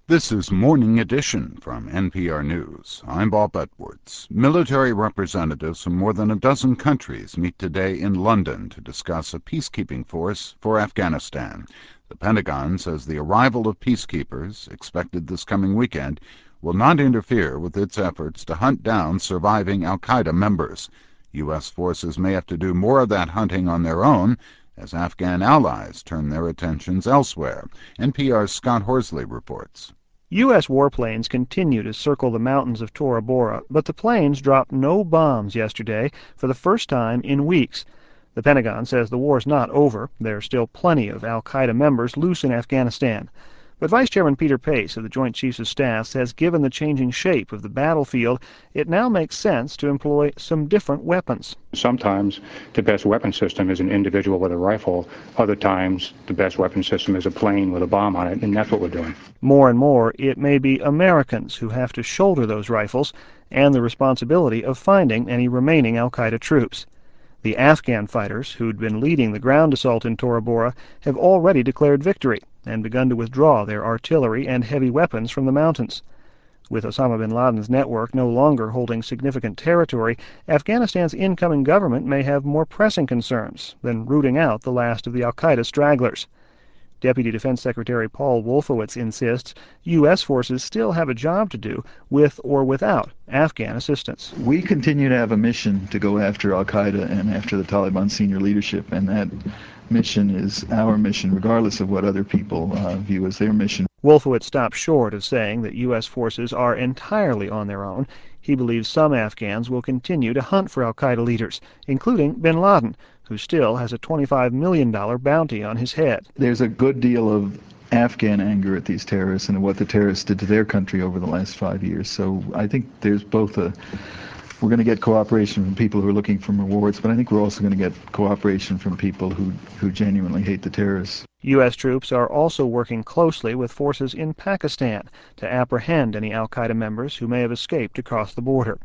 This is Morning Edition from NPR News. I'm Bob Edwards. Military representatives from more than a dozen countries meet today in London to discuss a peacekeeping force for Afghanistan. The Pentagon says the arrival of peacekeepers, expected this coming weekend, will not interfere with its efforts to hunt down surviving al-Qaeda members. U.S. forces may have to do more of that hunting on their own as Afghan allies turn their attentions elsewhere. NPR's Scott Horsley reports. U.S. warplanes continue to circle the mountains of Tora Bora, but the planes dropped no bombs yesterday for the first time in weeks. The Pentagon says the war's not over. There are still plenty of al-Qaeda members loose in Afghanistan. But Vice Chairman Peter Pace of the Joint Chiefs of Staff says given the changing shape of the battlefield, it now makes sense to employ some different weapons. Sometimes the best weapon system is an individual with a rifle. Other times the best weapon system is a plane with a bomb on it, and that's what we're doing. More and more, it may be Americans who have to shoulder those rifles and the responsibility of finding any remaining al-Qaeda troops. The Afghan fighters who'd been leading the ground assault in Tora Bora have already declared victory and begun to withdraw their artillery and heavy weapons from the mountains. With Osama bin Laden's network no longer holding significant territory, Afghanistan's incoming government may have more pressing concerns than rooting out the last of the al-Qaeda stragglers. Deputy Defense Secretary Paul Wolfowitz insists U.S. forces still have a job to do with or without Afghan assistance. We continue to have a mission to go after al-Qaeda and after the Taliban senior leadership, and that mission is our mission, regardless of what other people view as their mission. Wolfowitz stopped short of saying that U.S. forces are entirely on their own. He believes some Afghans will continue to hunt for al-Qaeda leaders, including bin Laden, who still has a $25 million bounty on his head. There's a good deal of Afghan anger at these terrorists and at what the terrorists did to their country over the last 5 years. So I think there's both we're going to get cooperation from people who are looking for rewards, but I think we're also going to get cooperation from people who genuinely hate the terrorists. U.S. troops are also working closely with forces in Pakistan to apprehend any al-Qaeda members who may have escaped across the border.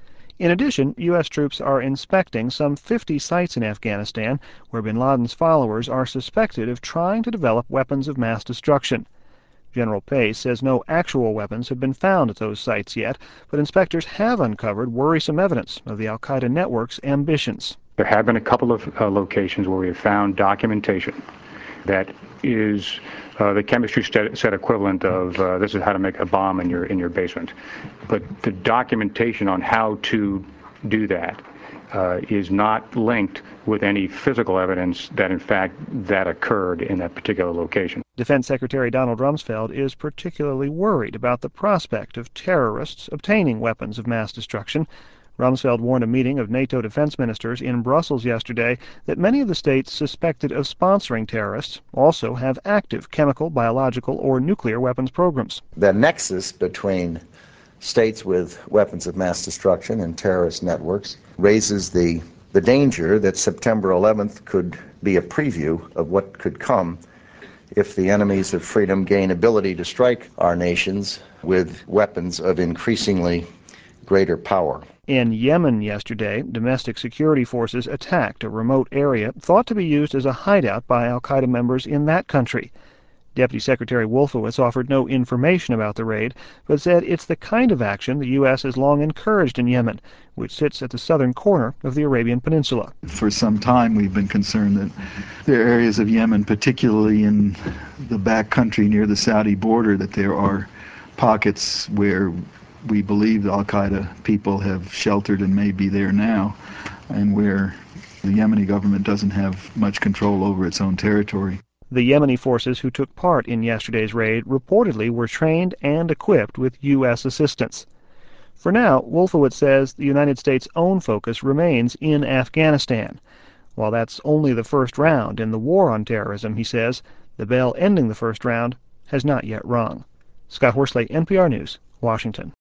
In addition, U.S. troops are inspecting some 50 sites in Afghanistan where bin Laden's followers are suspected of trying to develop weapons of mass destruction. General Pace says no actual weapons have been found at those sites yet, but inspectors have uncovered worrisome evidence of the al-Qaeda network's ambitions. There have been a couple of locations where we have found documentation that is the chemistry set equivalent of this is how to make a bomb in your basement. But the documentation on how to do that is not linked with any physical evidence that in fact that occurred in that particular location. Defense Secretary Donald Rumsfeld is particularly worried about the prospect of terrorists obtaining weapons of mass destruction. Rumsfeld warned a meeting of NATO defense ministers in Brussels yesterday that many of the states suspected of sponsoring terrorists also have active chemical, biological, or nuclear weapons programs. The nexus between states with weapons of mass destruction and terrorist networks raises the danger that September 11th could be a preview of what could come if the enemies of freedom gain ability to strike our nations with weapons of increasingly greater power. In Yemen yesterday, domestic security forces attacked a remote area thought to be used as a hideout by al-Qaeda members in that country. Deputy Secretary Wolfowitz offered no information about the raid, but said it's the kind of action the U.S. has long encouraged in Yemen, which sits at the southern corner of the Arabian Peninsula. For some time we've been concerned that there are areas of Yemen, particularly in the back country near the Saudi border, that there are pockets where we believe the al-Qaeda people have sheltered and may be there now, and where the Yemeni government doesn't have much control over its own territory. The Yemeni forces who took part in yesterday's raid reportedly were trained and equipped with U.S. assistance. For now, Wolfowitz says the United States' own focus remains in Afghanistan. While that's only the first round in the war on terrorism, he says, the bell ending the first round has not yet rung. Scott Horsley, NPR News, Washington.